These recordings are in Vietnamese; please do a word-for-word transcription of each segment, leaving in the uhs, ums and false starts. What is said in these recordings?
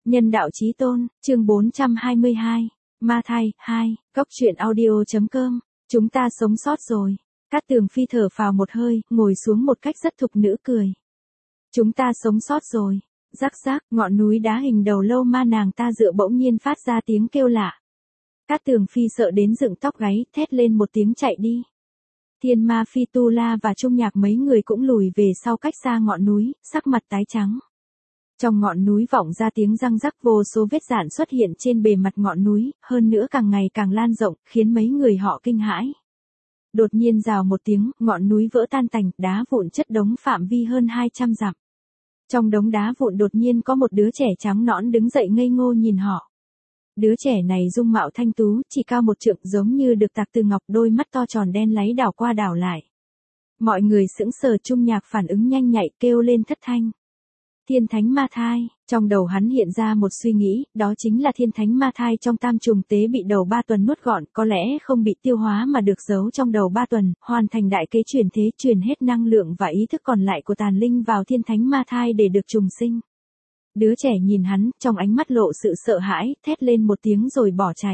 Nhân đạo chí tôn, chương bốn trăm hai mươi hai. Ma thai, hai, Cốc truyện audio.com. Chúng ta sống sót rồi. Cát Tường Phi thở phào một hơi, ngồi xuống một cách rất thục nữ cười. Chúng ta sống sót rồi. Rắc rắc, ngọn núi đá hình đầu lâu ma nàng ta dựa bỗng nhiên phát ra tiếng kêu lạ. Cát Tường Phi sợ đến dựng tóc gáy, thét lên một tiếng chạy đi. Thiên Ma Phi Tu La và Trung Nhạc mấy người cũng lùi về sau cách xa ngọn núi, sắc mặt tái trắng. Trong ngọn núi vọng ra tiếng răng rắc, vô số vết rạn xuất hiện trên bề mặt ngọn núi, hơn nữa càng ngày càng lan rộng, khiến mấy người họ kinh hãi. Đột nhiên rào một tiếng, ngọn núi vỡ tan tành, đá vụn chất đống phạm vi hơn hai trăm dặm. Trong đống đá vụn đột nhiên có một đứa trẻ trắng nõn đứng dậy ngây ngô nhìn họ. Đứa trẻ này dung mạo thanh tú, chỉ cao một trượng, giống như được tạc từ ngọc, đôi mắt to tròn đen láy đảo qua đảo lại. Mọi người sững sờ, Trung Nhạc phản ứng nhanh nhạy, kêu lên thất thanh. Thiên Thánh Ma Thai, trong đầu hắn hiện ra một suy nghĩ, đó chính là Thiên Thánh Ma Thai trong Tam Trùng Tế bị đầu ba tuần nuốt gọn, có lẽ không bị tiêu hóa mà được giấu trong đầu ba tuần, hoàn thành đại kế chuyển thế, truyền hết năng lượng và ý thức còn lại của tàn linh vào Thiên Thánh Ma Thai để được trùng sinh. Đứa trẻ nhìn hắn, trong ánh mắt lộ sự sợ hãi, thét lên một tiếng rồi bỏ chạy.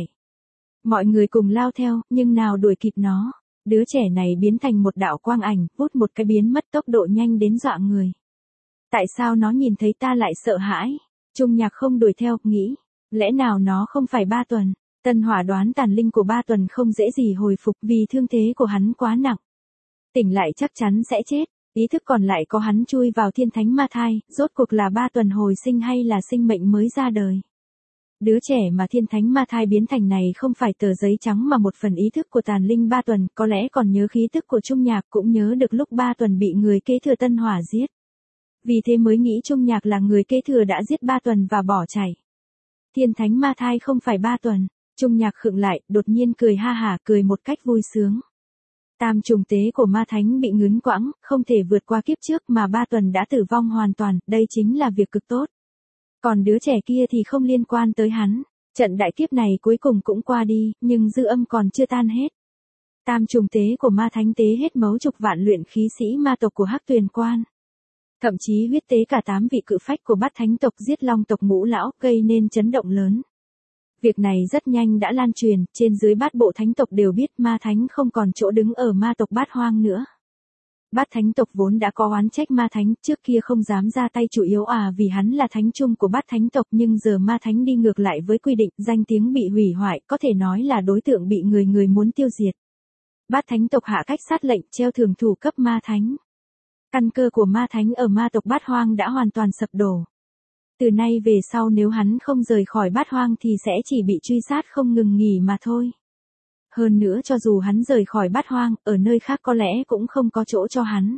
Mọi người cùng lao theo, nhưng nào đuổi kịp nó. Đứa trẻ này biến thành một đạo quang ảnh, vút một cái biến mất, tốc độ nhanh đến dọa người. Tại sao nó nhìn thấy ta lại sợ hãi? Trung Nhạc không đuổi theo, nghĩ. Lẽ nào nó không phải ba tuần? Tân Hỏa đoán tàn linh của ba tuần không dễ gì hồi phục vì thương thế của hắn quá nặng. Tỉnh lại chắc chắn sẽ chết. Ý thức còn lại có hắn chui vào Thiên Thánh Ma Thai, rốt cuộc là ba tuần hồi sinh hay là sinh mệnh mới ra đời. Đứa trẻ mà Thiên Thánh Ma Thai biến thành này không phải tờ giấy trắng mà một phần ý thức của tàn linh ba tuần, có lẽ còn nhớ khí tức của Trung Nhạc, cũng nhớ được lúc ba tuần bị người kế thừa Tân Hỏa giết. Vì thế mới nghĩ Trung Nhạc là người kế thừa đã giết ba tuần và bỏ chạy. Thiên Thánh Ma Thai không phải ba tuần. Trung Nhạc khựng lại, đột nhiên cười ha hả, cười một cách vui sướng. Tam trùng tế của Ma Thánh bị ngấn quãng, không thể vượt qua kiếp trước mà ba tuần đã tử vong hoàn toàn, đây chính là việc cực tốt. Còn đứa trẻ kia thì không liên quan tới hắn. Trận đại kiếp này cuối cùng cũng qua đi, nhưng dư âm còn chưa tan hết. Tam trùng tế của Ma Thánh tế hết mấy chục vạn luyện khí sĩ ma tộc của Hắc Tuyền Quan. Thậm chí huyết tế cả tám vị cự phách của Bát Thánh tộc giết Long tộc Ngũ lão, gây nên chấn động lớn. Việc này rất nhanh đã lan truyền, trên dưới Bát bộ Thánh tộc đều biết Ma Thánh không còn chỗ đứng ở ma tộc Bát Hoang nữa. Bát Thánh tộc vốn đã có oán trách Ma Thánh, trước kia không dám ra tay chủ yếu à vì hắn là thánh chung của Bát Thánh tộc, nhưng giờ Ma Thánh đi ngược lại với quy định, danh tiếng bị hủy hoại, có thể nói là đối tượng bị người người muốn tiêu diệt. Bát Thánh tộc hạ cách sát lệnh treo thưởng thủ cấp Ma Thánh. Căn cơ của Ma Thánh ở ma tộc Bát Hoang đã hoàn toàn sập đổ. Từ nay về sau nếu hắn không rời khỏi Bát Hoang thì sẽ chỉ bị truy sát không ngừng nghỉ mà thôi. Hơn nữa cho dù hắn rời khỏi Bát Hoang, ở nơi khác có lẽ cũng không có chỗ cho hắn.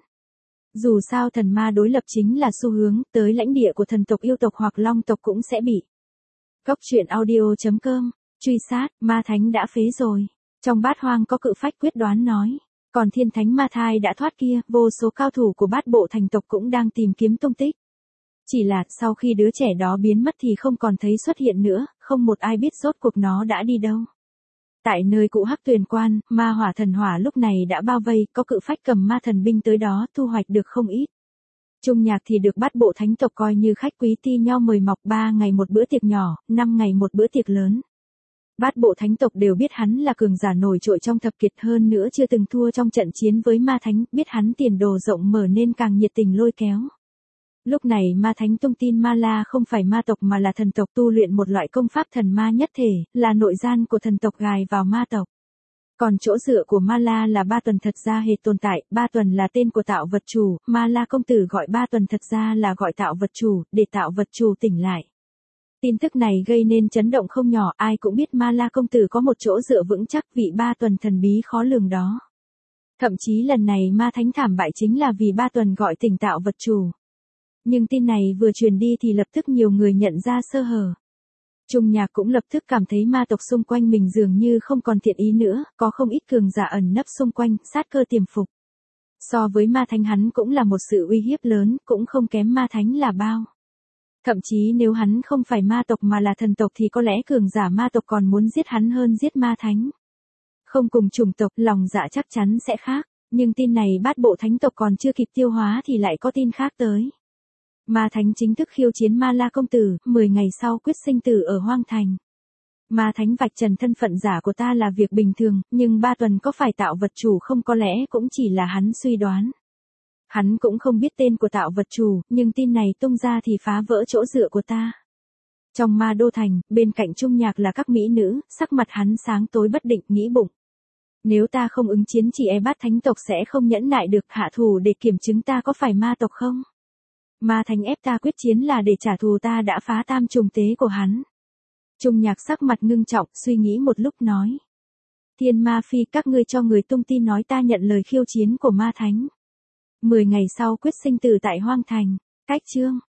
Dù sao thần ma đối lập chính là xu hướng, tới lãnh địa của thần tộc yêu tộc hoặc long tộc cũng sẽ bị. Cốc truyện audio.com, truy sát, Ma Thánh đã phế rồi. Trong Bát Hoang có cự phách quyết đoán nói. Còn Thiên Thánh Ma Thai đã thoát kia, vô số cao thủ của Bát bộ thành tộc cũng đang tìm kiếm tung tích. Chỉ là, sau khi đứa trẻ đó biến mất thì không còn thấy xuất hiện nữa, không một ai biết rốt cuộc nó đã đi đâu. Tại nơi cũ Hắc Tuyền Quan, ma hỏa thần hỏa lúc này đã bao vây, có cự phách cầm ma thần binh tới đó, thu hoạch được không ít. Trung Nhạc thì được Bát bộ thánh tộc coi như khách quý ti nhau mời mọc, ba ngày một bữa tiệc nhỏ, năm ngày một bữa tiệc lớn. Bát bộ thánh tộc đều biết hắn là cường giả nổi trội trong thập kiệt, hơn nữa chưa từng thua trong trận chiến với Ma Thánh, biết hắn tiền đồ rộng mở nên càng nhiệt tình lôi kéo. Lúc này Ma Thánh tung tin Ma La không phải ma tộc mà là thần tộc tu luyện một loại công pháp thần ma nhất thể, là nội gian của thần tộc gài vào ma tộc. Còn chỗ dựa của Ma La là ba tuần thật ra hề tồn tại, ba tuần là tên của tạo vật chủ, Ma La công tử gọi ba tuần thật ra là gọi tạo vật chủ, để tạo vật chủ tỉnh lại. Tin tức này gây nên chấn động không nhỏ, ai cũng biết Ma La công tử có một chỗ dựa vững chắc, vị ba tuần thần bí khó lường đó. Thậm chí lần này Ma Thánh thảm bại chính là vì ba tuần gọi tỉnh tạo vật chủ. Nhưng tin này vừa truyền đi thì lập tức nhiều người nhận ra sơ hở. Trung Nhạc cũng lập tức cảm thấy ma tộc xung quanh mình dường như không còn thiện ý nữa, có không ít cường giả ẩn nấp xung quanh, sát cơ tiềm phục. So với Ma Thánh hắn cũng là một sự uy hiếp lớn, cũng không kém Ma Thánh là bao. Thậm chí nếu hắn không phải ma tộc mà là thần tộc thì có lẽ cường giả ma tộc còn muốn giết hắn hơn giết Ma Thánh. Không cùng chủng tộc, lòng dạ chắc chắn sẽ khác, nhưng tin này Bát bộ thánh tộc còn chưa kịp tiêu hóa thì lại có tin khác tới. Ma Thánh chính thức khiêu chiến Ma La công tử, mười ngày sau quyết sinh tử ở Hoang Thành. Ma Thánh vạch trần thân phận giả của ta là việc bình thường, nhưng ba tuần có phải tạo vật chủ không có lẽ cũng chỉ là hắn suy đoán. Hắn cũng không biết tên của tạo vật chủ, nhưng tin này tung ra thì phá vỡ chỗ dựa của ta. Trong Ma Đô Thành, bên cạnh Trung Nhạc là các mỹ nữ, sắc mặt hắn sáng tối bất định, nghĩ bụng. Nếu ta không ứng chiến chỉ e bát thánh tộc sẽ không nhẫn nại được hạ thủ để kiểm chứng ta có phải ma tộc không. Ma Thánh ép ta quyết chiến là để trả thù ta đã phá tam trùng tế của hắn. Trung Nhạc sắc mặt ngưng trọng, suy nghĩ một lúc nói. Thiên Ma Phi, các ngươi cho người tung tin nói ta nhận lời khiêu chiến của Ma Thánh. Mười ngày sau quyết sinh tử tại Hoang Thành. Cách chương.